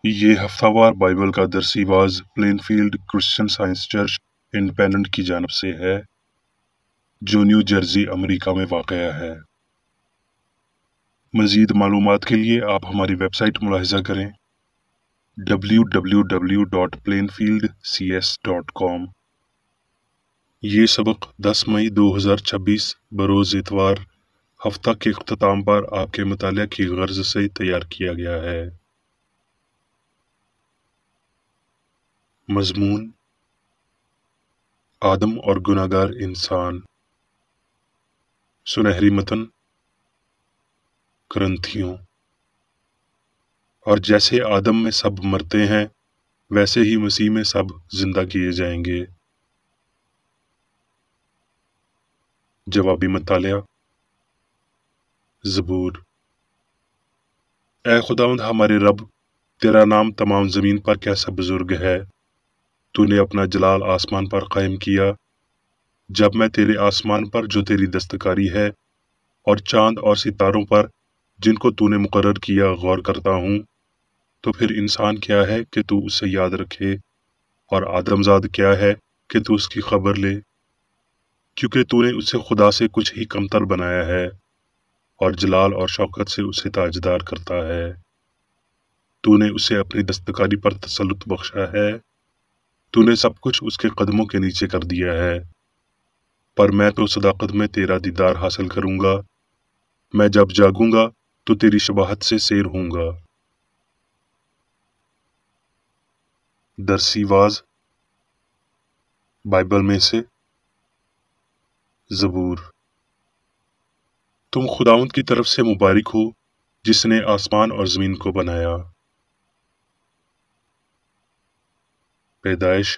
یہ ہفتہ وار بائبل کا درسی واز Plainfield Christian Science church independent کی جانب سے ہے جو نیو جرسی امریکہ میں واقع ہے۔ مزید معلومات کے لیے آپ ہماری ویب سائٹ ملاحظہ کریں www.plainfieldcs.com۔ یہ سبق 10 مئی 2026 بروز اتوار ہفتہ کے اختتام پر آپ کے مطالعہ کی غرض سے تیار کیا گیا ہے۔ مضمون: آدم اور گناہگار انسان۔ سنہری متن: کرنتھیوں۔ اور جیسے آدم میں سب مرتے ہیں ویسے ہی مسیح میں سب زندہ کیے جائیں گے۔ جوابی مطالعہ: زبور۔ اے خداوند ہمارے رب، تیرا نام تمام زمین پر کیسا بزرگ ہے۔ تو نے اپنا جلال آسمان پر قائم کیا۔ جب میں تیرے آسمان پر جو تیری دستکاری ہے اور چاند اور ستاروں پر جن کو تو نے مقرر کیا غور کرتا ہوں تو پھر انسان کیا ہے کہ تو اسے یاد رکھے اور آدمزاد کیا ہے کہ تو اس کی خبر لے، کیونکہ تو نے اسے خدا سے کچھ ہی کمتر بنایا ہے اور جلال اور شوکت سے اسے تاجدار کرتا ہے۔ تو نے اسے اپنی دستکاری پر تسلط بخشا ہے۔ تو نے سب کچھ اس کے قدموں کے نیچے کر دیا ہے۔ پر میں تو صداقت میں تیرا دیدار حاصل کروں گا۔ میں جب جاگوں گا تو تیری شباہت سے سیر ہوں گا۔ درسی واز بائبل میں سے زبور۔ تم خداوند کی طرف سے مبارک ہو جس نے آسمان اور زمین کو بنایا۔ پیدائش: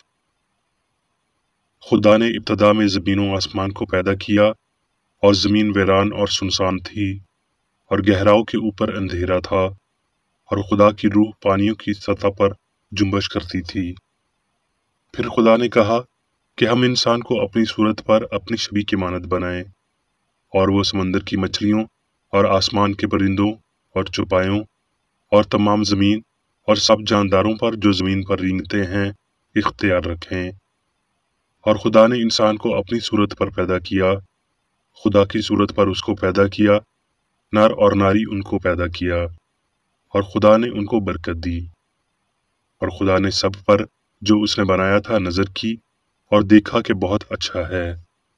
خدا نے ابتدا میں زمین و آسمان کو پیدا کیا اور زمین ویران اور سنسان تھی اور گہراؤں کے اوپر اندھیرا تھا اور خدا کی روح پانیوں کی سطح پر جنبش کرتی تھی۔ پھر خدا نے کہا کہ ہم انسان کو اپنی صورت پر اپنی شبیہ کی مانند بنائیں اور وہ سمندر کی مچھلیوں اور آسمان کے پرندوں اور چوپایوں اور تمام زمین اور سب جانداروں پر جو زمین پر رینگتے ہیں اختیار رکھیں۔ اور خدا نے انسان کو اپنی صورت پر پیدا کیا، خدا کی صورت پر اس کو پیدا کیا، نر اور ناری ان کو پیدا کیا، اور خدا نے ان کو برکت دی۔ اور خدا نے سب پر جو اس نے بنایا تھا نظر کی اور دیکھا کہ بہت اچھا ہے۔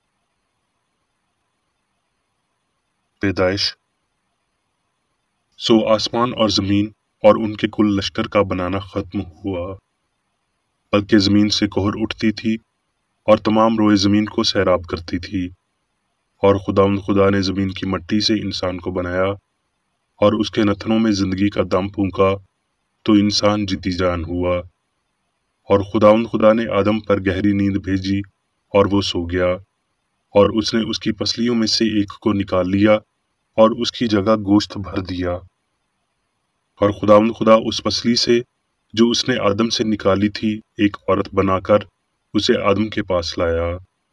پیدائش: سو آسمان اور زمین اور ان کے کل لشکر کا بنانا ختم ہوا، بلکہ زمین سے کہر اٹھتی تھی اور تمام روئے زمین کو سیراب کرتی تھی۔ اور خدا نے زمین کی مٹی سے انسان کو بنایا اور اس کے نتنوں میں زندگی کا دم پھونکا تو انسان جدی جان ہوا۔ اور خدا نے آدم پر گہری نیند بھیجی اور وہ سو گیا، اور اس نے اس کی پسلیوں میں سے ایک کو نکال لیا اور اس کی جگہ گوشت بھر دیا۔ اور خدا اس پسلی سے جو اس نے آدم سے نکالی تھی ایک عورت بنا کر اسے آدم کے پاس لایا۔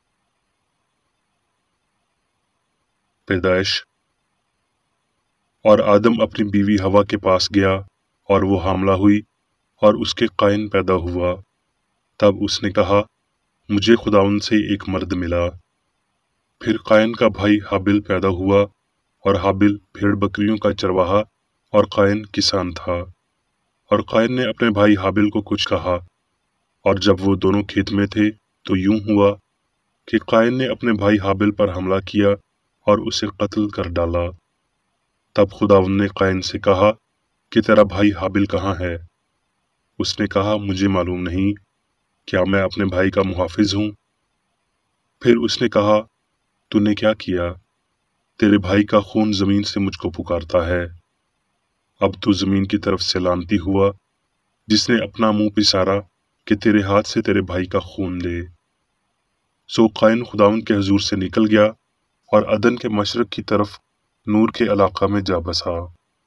پیدائش: اور آدم اپنی بیوی ہوا کے پاس گیا اور وہ حاملہ ہوئی اور اس کے قائن پیدا ہوا۔ تب اس نے کہا مجھے خداوند سے ایک مرد ملا۔ پھر قائن کا بھائی حابل پیدا ہوا اور حابل بھیڑ بکریوں کا چرواہا اور قائن کسان تھا۔ اور قائن نے اپنے بھائی حابل کو کچھ کہا، اور جب وہ دونوں کھیت میں تھے تو یوں ہوا کہ قائن نے اپنے بھائی حابل پر حملہ کیا اور اسے قتل کر ڈالا۔ تب خداوند نے قائن سے کہا کہ تیرا بھائی حابل کہاں ہے؟ اس نے کہا مجھے معلوم نہیں، کیا میں اپنے بھائی کا محافظ ہوں؟ پھر اس نے کہا تو نے کیا کیا؟ تیرے بھائی کا خون زمین سے مجھ کو پکارتا ہے۔ اب تو زمین کی طرف سے لعنتی ہوا جس نے اپنا منہ پسارا کہ تیرے ہاتھ سے تیرے بھائی کا خون لے۔ سو قائن خداوند کے حضور سے نکل گیا اور عدن کے مشرق کی طرف نور کے علاقہ میں جا بسا۔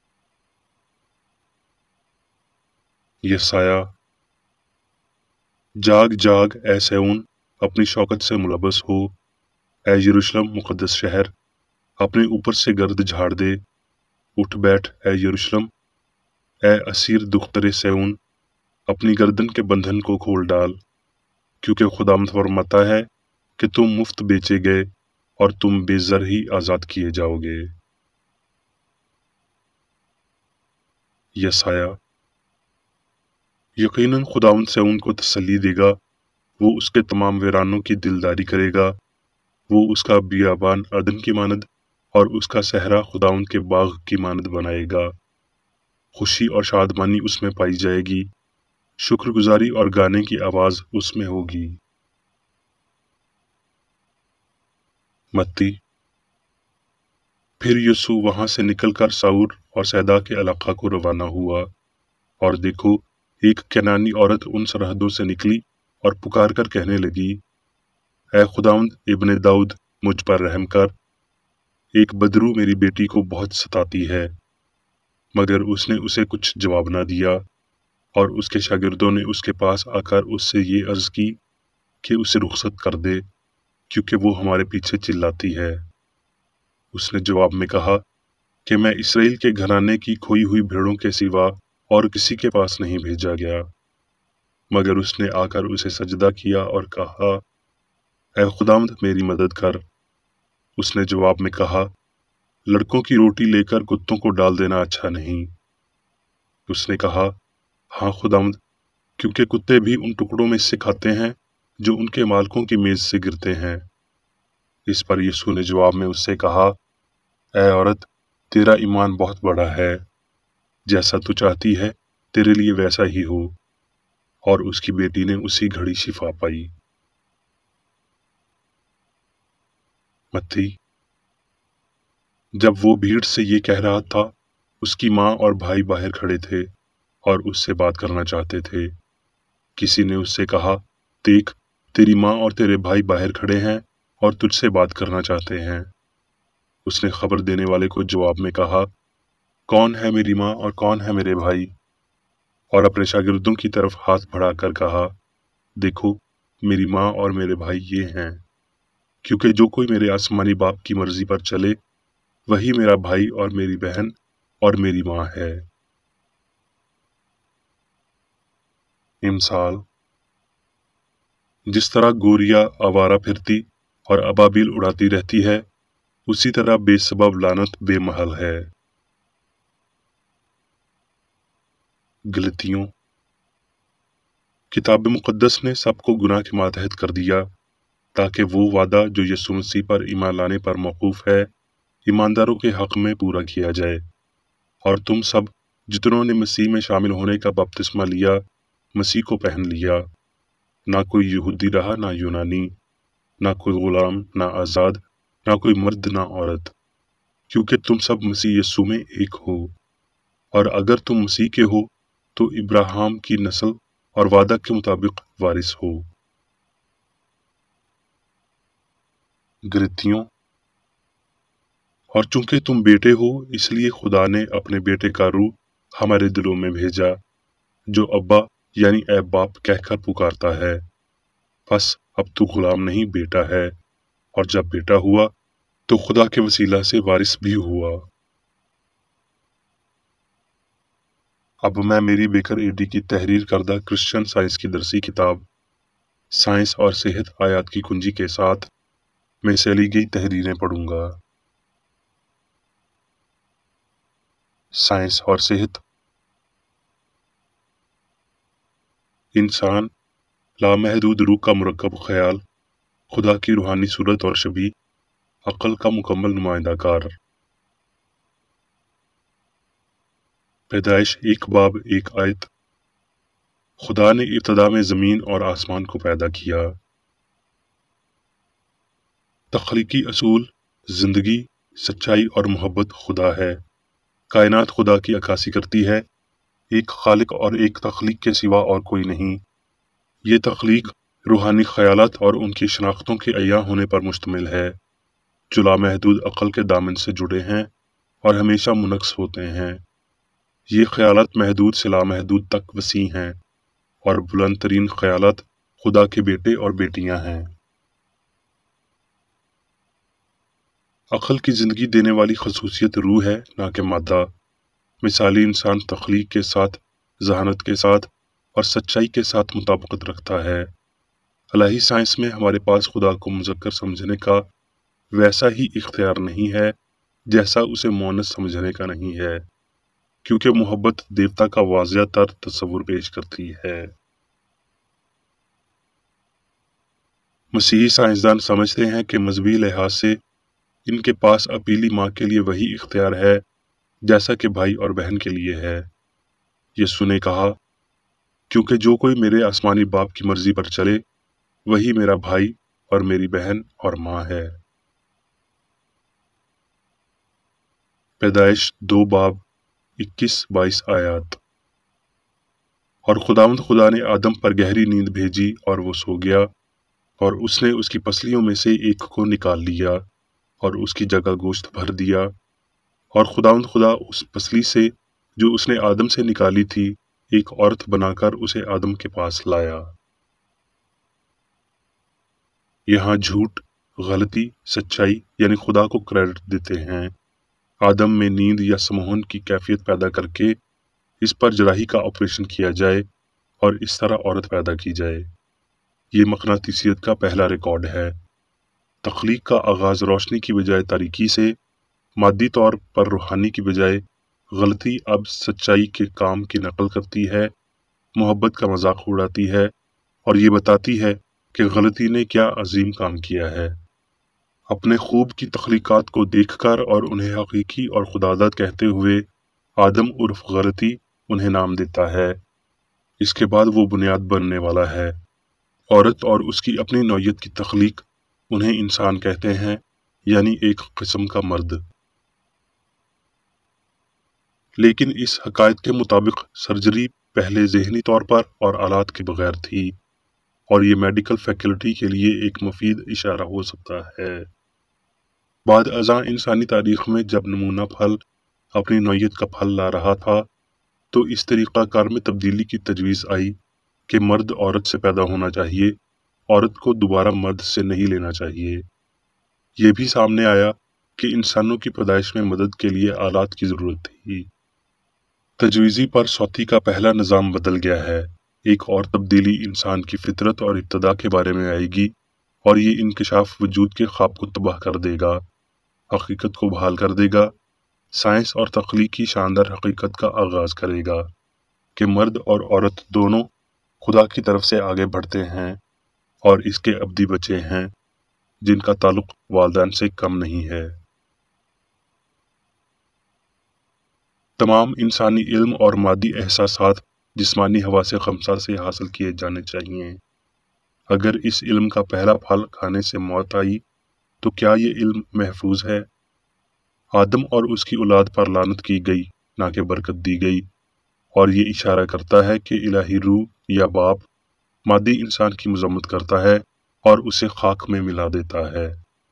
یسایہ: جاگ جاگ اے سیون، اپنی شوکت سے ملبس ہو، اے یروشلم مقدس شہر، اپنے اوپر سے گرد جھاڑ دے۔ اٹھ بیٹھ اے یروشلم، اے اسیر دختر سیون، اپنی گردن کے بندھن کو کھول ڈال، کیونکہ خداوند فرماتا ہے کہ تم مفت بیچے گئے اور تم بے زر ہی آزاد کیے جاؤ گے۔ یسایہ: یقیناً خداوند سیون کو تسلی دے گا، وہ اس کے تمام ویرانوں کی دلداری کرے گا، وہ اس کا بیابان عدن کی مانند اور اس کا صحرا خداوند کے باغ کی مانند بنائے گا۔ خوشی اور شادمانی اس میں پائی جائے گی، شکر گزاری اور گانے کی آواز اس میں ہوگی۔ متی: پھر یسوع وہاں سے نکل کر سور اور سیدا کے علاقہ کو روانہ ہوا، اور دیکھو ایک کنانی عورت ان سرحدوں سے نکلی اور پکار کر کہنے لگی، اے خداوند ابن داؤد، مجھ پر رحم کر، ایک بدرو میری بیٹی کو بہت ستاتی ہے۔ مگر اس نے اسے کچھ جواب نہ دیا، اور اس کے شاگردوں نے اس کے پاس آ کر اس سے یہ عرض کی کہ اسے رخصت کر دے، کیونکہ وہ ہمارے پیچھے چلاتی ہے۔ اس نے جواب میں کہا کہ میں اسرائیل کے گھرانے کی کھوئی ہوئی بھیڑوں کے سوا اور کسی کے پاس نہیں بھیجا گیا۔ مگر اس نے آ کر اسے سجدہ کیا اور کہا، اے خداوند میری مدد کر۔ اس نے جواب میں کہا، لڑکوں کی روٹی لے کر کتوں کو ڈال دینا اچھا نہیں۔ اس نے کہا، ہاں خداوند، کیونکہ کتے بھی ان ٹکڑوں میں سے کھاتے ہیں جو ان کے مالکوں کی میز سے گرتے ہیں۔ اس پر یسوع نے جواب میں اس سے کہا، اے عورت، تیرا ایمان بہت بڑا ہے، جیسا تو چاہتی ہے تیرے لیے ویسا ہی ہو۔ اور اس کی بیٹی نے اسی گھڑی شفا پائی۔ متی: جب وہ بھیڑ سے یہ کہہ رہا تھا، اس کی ماں اور بھائی باہر کھڑے تھے اور اس سے بات کرنا چاہتے تھے۔ کسی نے اس سے کہا، دیکھ، تیری ماں اور تیرے بھائی باہر کھڑے ہیں اور تجھ سے بات کرنا چاہتے ہیں۔ اس نے خبر دینے والے کو جواب میں کہا، کون ہے میری ماں اور کون ہے میرے بھائی؟ اور اپنے شاگردوں کی طرف ہاتھ بڑھا کر کہا، دیکھو، میری ماں اور میرے بھائی یہ ہیں، کیونکہ جو کوئی میرے آسمانی باپ کی مرضی پر چلے، وہی میرا بھائی اور میری بہن اور میری ماں ہے۔ امثال: جس طرح گوریا آوارہ پھرتی اور ابابیل اڑاتی رہتی ہے، اسی طرح بے سبب لعنت بے محل ہے۔ غلطیوں: کتاب مقدس نے سب کو گناہ کے ماتحت کر دیا، تاکہ وہ وعدہ جو یسوع مسیح پر ایمان لانے پر موقوف ہے، ایمانداروں کے حق میں پورا کیا جائے۔ اور تم سب جتنوں نے مسیح میں شامل ہونے کا بپتسمہ لیا، مسیح کو پہن لیا۔ نہ کوئی یہودی رہا نہ یونانی، نہ کوئی غلام نہ آزاد، نہ کوئی مرد نہ عورت، کیونکہ تم سب مسیح یسوع میں ایک ہو۔ اور اگر تم مسیح کے ہو تو ابراہیم کی نسل اور وعدہ کے مطابق وارث ہو۔ غلطیوں: اور چونکہ تم بیٹے ہو، اس لیے خدا نے اپنے بیٹے کا روح ہمارے دلوں میں بھیجا، جو ابا یعنی اے باپ کہہ کر پکارتا ہے۔ بس اب تو غلام نہیں، بیٹا ہے، اور جب بیٹا ہوا تو خدا کے وسیلہ سے وارث بھی ہوا۔ اب میں میری بیکر ایڈی کی تحریر کردہ کرسچن سائنس کی درسی کتاب سائنس اور صحت آیات کی کنجی کے ساتھ میں سے لی گئی تحریریں پڑھوں گا۔ سائنس اور صحت: انسان لامحدود روح کا مرکب خیال، خدا کی روحانی صورت اور شبیہ، عقل کا مکمل نمائندہ کار۔ پیدائش 1:1 خدا نے ابتدا میں زمین اور آسمان کو پیدا کیا۔ تخلیقی اصول: زندگی، سچائی اور محبت خدا ہے۔ کائنات خدا کی عکاسی کرتی ہے، ایک خالق اور ایک تخلیق کے سوا اور کوئی نہیں۔ یہ تخلیق روحانی خیالات اور ان کی شناختوں کے عیاں ہونے پر مشتمل ہے، جو لامحدود عقل کے دامن سے جڑے ہیں اور ہمیشہ منعکس ہوتے ہیں۔ یہ خیالات محدود سے لامحدود تک وسیع ہیں، اور بلند ترین خیالات خدا کے بیٹے اور بیٹیاں ہیں۔ عقل کی زندگی دینے والی خصوصیت روح ہے، نہ کہ مادہ۔ مثالی انسان تخلیق کے ساتھ، ذہانت کے ساتھ اور سچائی کے ساتھ مطابقت رکھتا ہے۔ الہی سائنس میں ہمارے پاس خدا کو مذکر سمجھنے کا ویسا ہی اختیار نہیں ہے جیسا اسے مؤنث سمجھنے کا نہیں ہے، کیونکہ محبت دیوتا کا واضح تر تصور پیش کرتی ہے۔ مسیحی سائنسدان سمجھتے ہیں کہ مذہبی لحاظ سے ان کے پاس اپیلی ماں کے لیے وہی اختیار ہے جیسا کہ بھائی اور بہن کے لیے ہے۔ یسوع نے کہا، کیونکہ جو کوئی میرے آسمانی باپ کی مرضی پر چلے وہی میرا بھائی اور میری بہن اور ماں ہے۔ پیدائش 2 باب 21-22 آیات۔ اور خداوند خدا نے آدم پر گہری نیند بھیجی اور وہ سو گیا، اور اس نے اس کی پسلیوں میں سے ایک کو نکال لیا اور اس کی جگہ گوشت بھر دیا، اور خداوند خدا اس پسلی سے جو اس نے آدم سے نکالی تھی ایک عورت بنا کر اسے آدم کے پاس لایا۔ یہاں جھوٹ، غلطی، سچائی یعنی خدا کو کریڈٹ دیتے ہیں۔ آدم میں نیند یا سمہون کی کیفیت پیدا کر کے اس پر جراحی کا آپریشن کیا جائے اور اس طرح عورت پیدا کی جائے۔ یہ مقناطیسیت کا پہلا ریکارڈ ہے۔ تخلیق کا آغاز روشنی کی بجائے تاریکی سے، مادی طور پر روحانی کی بجائے غلطی اب سچائی کے کام کی نقل کرتی ہے، محبت کا مذاق اڑاتی ہے اور یہ بتاتی ہے کہ غلطی نے کیا عظیم کام کیا ہے۔ اپنے خوب کی تخلیقات کو دیکھ کر اور انہیں حقیقی اور خداداد کہتے ہوئے آدم عرف غلطی انہیں نام دیتا ہے۔ اس کے بعد وہ بنیاد بننے والا ہے۔ عورت اور اس کی اپنی نوعیت کی تخلیق انہیں انسان کہتے ہیں، یعنی ایک قسم کا مرد۔ لیکن اس حقائق کے مطابق سرجری پہلے ذہنی طور پر اور آلات کے بغیر تھی، اور یہ میڈیکل فیکلٹی کے لیے ایک مفید اشارہ ہو سکتا ہے۔ بعد ازاں انسانی تاریخ میں جب نمونہ پھل اپنی نوعیت کا پھل لا رہا تھا تو اس طریقہ کار میں تبدیلی کی تجویز آئی کہ مرد عورت سے پیدا ہونا چاہیے، عورت کو دوبارہ مرد سے نہیں لینا چاہیے۔ یہ بھی سامنے آیا کہ انسانوں کی پیدائش میں مدد کے لیے آلات کی ضرورت تھی۔ تجویزی پر صوتی کا پہلا نظام بدل گیا ہے۔ ایک اور تبدیلی انسان کی فطرت اور ابتدا کے بارے میں آئے گی، اور یہ انکشاف وجود کے خواب کو تباہ کر دے گا، حقیقت کو بحال کر دے گا۔ سائنس اور تخلیق کی شاندار حقیقت کا آغاز کرے گا کہ مرد اور عورت دونوں خدا کی طرف سے آگے بڑھتے ہیں اور اس کے ابدی بچے ہیں جن کا تعلق والدین سے کم نہیں ہے۔ تمام انسانی علم اور مادی احساسات جسمانی حواس خمسہ سے حاصل کیے جانے چاہیے۔ اگر اس علم کا پہلا پھل کھانے سے موت آئی تو کیا یہ علم محفوظ ہے؟ آدم اور اس کی اولاد پر لعنت کی گئی نہ کہ برکت دی گئی، اور یہ اشارہ کرتا ہے کہ الہی روح یا باپ مادی انسان کی مذمت کرتا ہے اور اسے خاک میں ملا دیتا ہے۔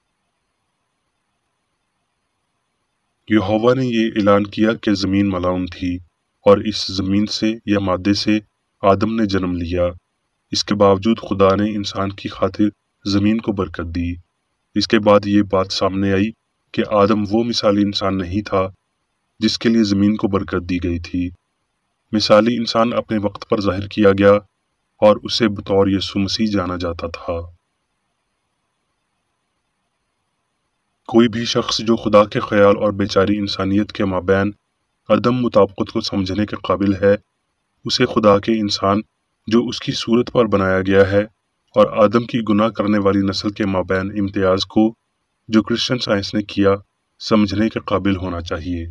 یہوہ نے یہ اعلان کیا کہ زمین ملعون تھی، اور اس زمین سے یا مادے سے آدم نے جنم لیا۔ اس کے باوجود خدا نے انسان کی خاطر زمین کو برکت دی۔ اس کے بعد یہ بات سامنے آئی کہ آدم وہ مثالی انسان نہیں تھا جس کے لیے زمین کو برکت دی گئی تھی۔ مثالی انسان اپنے وقت پر ظاہر کیا گیا اور اسے بطور یسوع مسیح جانا جاتا تھا۔ کوئی بھی شخص جو خدا کے خیال اور بیچاری انسانیت کے مابین عدم مطابقت کو سمجھنے کے قابل ہے، اسے خدا کے انسان جو اس کی صورت پر بنایا گیا ہے اور آدم کی گناہ کرنے والی نسل کے مابین امتیاز کو جو کرسچن سائنس نے کیا سمجھنے کے قابل ہونا چاہیے۔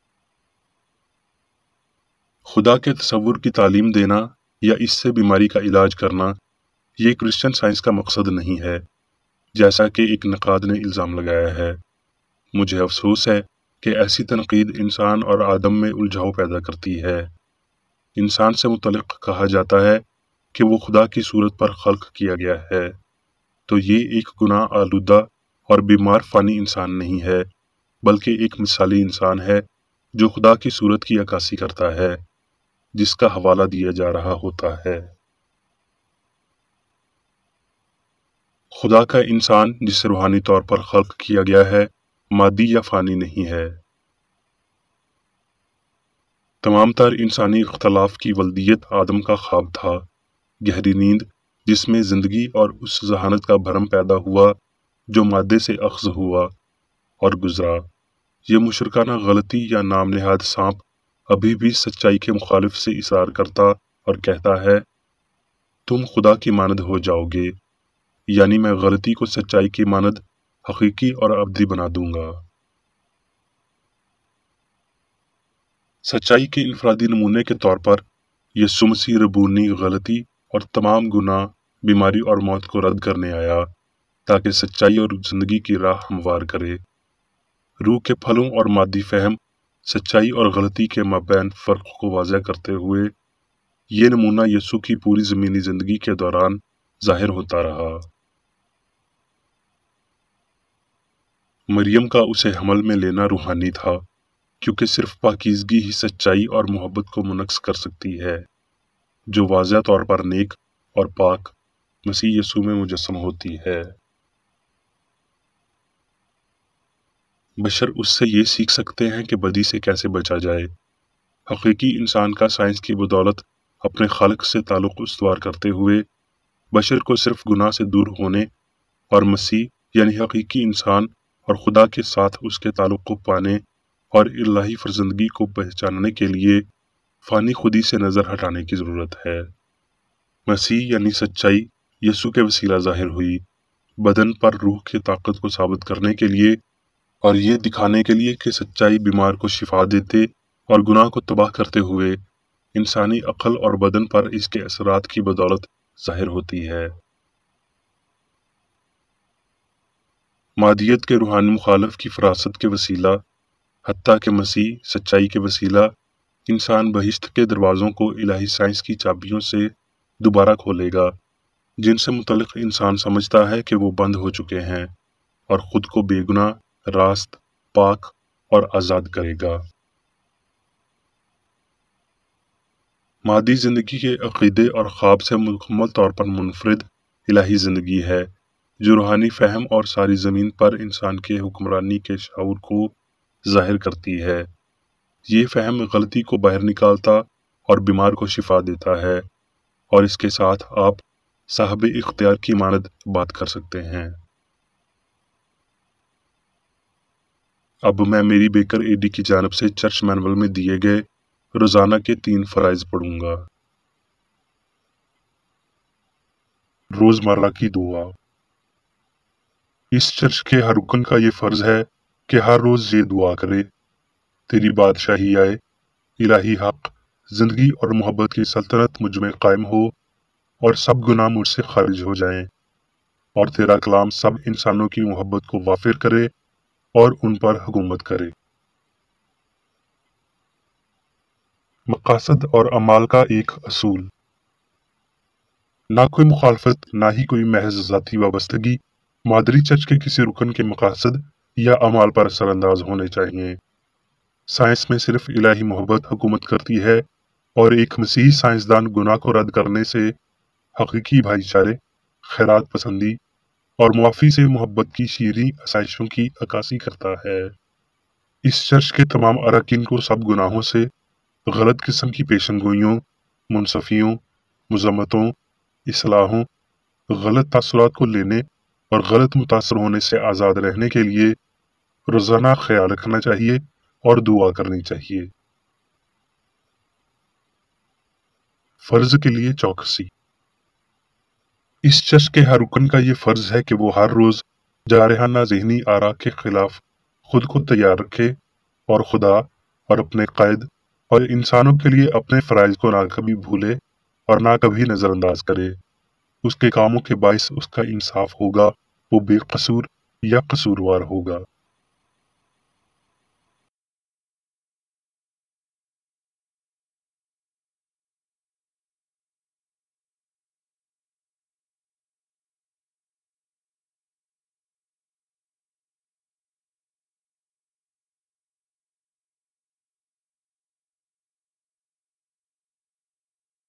خدا کے تصور کی تعلیم دینا یا اس سے بیماری کا علاج کرنا یہ کرسچن سائنس کا مقصد نہیں ہے، جیسا کہ ایک نقاد نے الزام لگایا ہے۔ مجھے افسوس ہے کہ ایسی تنقید انسان اور آدم میں الجھاؤ پیدا کرتی ہے۔ انسان سے متعلق کہا جاتا ہے کہ وہ خدا کی صورت پر خلق کیا گیا ہے، تو یہ ایک گناہ آلودہ اور بیمار فانی انسان نہیں ہے، بلکہ ایک مثالی انسان ہے جو خدا کی صورت کی عکاسی کرتا ہے، جس کا حوالہ دیا جا رہا ہوتا ہے۔ خدا کا انسان جسے روحانی طور پر خلق کیا گیا ہے، مادی یا فانی نہیں ہے۔ تمام تر انسانی اختلاف کی ولدیت آدم کا خواب تھا، گہری نیند جس میں زندگی اور اس ذہانت کا بھرم پیدا ہوا جو مادے سے اخذ ہوا اور گزرا۔ یہ مشرکانہ غلطی یا نام نہاد سانپ ابھی بھی سچائی کے مخالف سے اصرار کرتا اور کہتا ہے تم خدا کی مانند ہو جاؤ گے، یعنی میں غلطی کو سچائی کی مانند حقیقی اور ابدی بنا دوں گا۔ سچائی کے انفرادی نمونے کے طور پر یسوع مسیح ربونی غلطی اور تمام گناہ، بیماری اور موت کو رد کرنے آیا تاکہ سچائی اور زندگی کی راہ ہموار کرے۔ روح کے پھلوں اور مادی فہم سچائی اور غلطی کے مابین فرق کو واضح کرتے ہوئے یہ نمونہ یسوع کی پوری زمینی زندگی کے دوران ظاہر ہوتا رہا۔ مریم کا اسے حمل میں لینا روحانی تھا، کیونکہ صرف پاکیزگی ہی سچائی اور محبت کو منعکس کر سکتی ہے، جو واضح طور پر نیک اور پاک مسیح یسوع میں مجسم ہوتی ہے۔ بشر اس سے یہ سیکھ سکتے ہیں کہ بدی سے کیسے بچا جائے۔ حقیقی انسان کا سائنس کی بدولت اپنے خالق سے تعلق استوار کرتے ہوئے بشر کو صرف گناہ سے دور ہونے اور مسیح یعنی حقیقی انسان اور خدا کے ساتھ اس کے تعلق کو پانے اور الہی فرزندگی کو پہچاننے کے لیے فانی خودی سے نظر ہٹانے کی ضرورت ہے۔ مسیح یعنی سچائی یسوع کے وسیلہ ظاہر ہوئی، بدن پر روح کی طاقت کو ثابت کرنے کے لیے اور یہ دکھانے کے لیے کہ سچائی بیمار کو شفا دیتے اور گناہ کو تباہ کرتے ہوئے انسانی عقل اور بدن پر اس کے اثرات کی بدولت ظاہر ہوتی ہے۔ مادیت کے روحانی مخالف کی فراست کے وسیلہ، حتیٰ کہ مسیح سچائی کے وسیلہ، انسان بہشت کے دروازوں کو الہی سائنس کی چابیوں سے دوبارہ کھولے گا، جن سے متعلق انسان سمجھتا ہے کہ وہ بند ہو چکے ہیں، اور خود کو بے گناہ، راست، پاک اور آزاد کرے گا۔ مادی زندگی کے عقیدے اور خواب سے مکمل طور پر منفرد الہی زندگی ہے، جو روحانی فہم اور ساری زمین پر انسان کے حکمرانی کے شعور کو ظاہر کرتی ہے۔ یہ فہم غلطی کو باہر نکالتا اور بیمار کو شفا دیتا ہے، اور اس کے ساتھ آپ صاحب اختیار کی مانند بات کر سکتے ہیں۔ اب میں میری بیکر ایڈی کی جانب سے چرچ مینول میں دیے گئے روزانہ کے 3 فرائض پڑھوں گا۔ روزمرہ کی دعا۔ اس چرچ کے ہر رکن کا یہ فرض ہے کہ ہر روز یہ دعا کرے: تیری بادشاہی آئے، الہی حق، زندگی اور محبت کی سلطنت مجھ میں قائم ہو، اور سب گناہ مجھ سے خارج ہو جائیں، اور تیرا کلام سب انسانوں کی محبت کو وافر کرے اور ان پر حکومت کرے۔ مقاصد اور اعمال کا ایک اصول۔ نہ کوئی مخالفت، نہ ہی کوئی محض ذاتی وابستگی مادری چرچ کے کسی رکن کے مقاصد یا اعمال پر اثر انداز ہونے چاہیے۔ سائنس میں صرف الہی محبت حکومت کرتی ہے، اور ایک مسیحی سائنسدان گناہ کو رد کرنے سے حقیقی بھائی چارے، خیرات پسندی اور معافی سے محبت کی شیریں آسائشوں کی عکاسی کرتا ہے۔ اس چرچ کے تمام اراکین کو سب گناہوں سے، غلط قسم کی پیشن گوئیوں، منصفیوں، مذمتوں، اصلاحوں، غلط تاثرات کو لینے اور غلط متاثر ہونے سے آزاد رہنے کے لیے روزانہ خیال رکھنا چاہیے اور دعا کرنی چاہیے۔ فرض کے لیے چوکسی۔ اس چرچ کے ہر رکن کا یہ فرض ہے کہ وہ ہر روز جارحانہ ذہنی آراء کے خلاف خود کو تیار رکھے، اور خدا اور اپنے قائد اور انسانوں کے لیے اپنے فرائض کو نہ کبھی بھولے اور نہ کبھی نظر انداز کرے۔ اس کے کاموں کے باعث اس کا انصاف ہوگا، وہ بے قصور یا قصوروار ہوگا۔